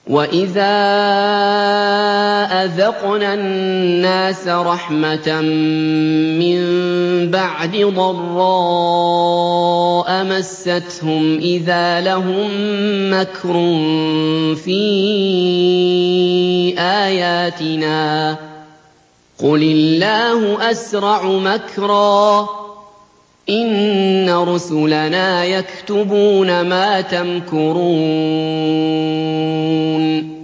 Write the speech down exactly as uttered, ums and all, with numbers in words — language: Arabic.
وَإِذَا أَذَقْنَا النَّاسَ رَحْمَةً مِّن بَعْدِ ضَرَّاءَ مَسَّتْهُمْ إِذَا لَهُم مَّكْرٌ فِي آيَاتِنَا ۚ قُلِ اللَّهُ أَسْرَعُ مَكْرًا ۚ إِنَّ رُسُلَنَا يَكْتُبُونَ مَا تَمْكُرُونَ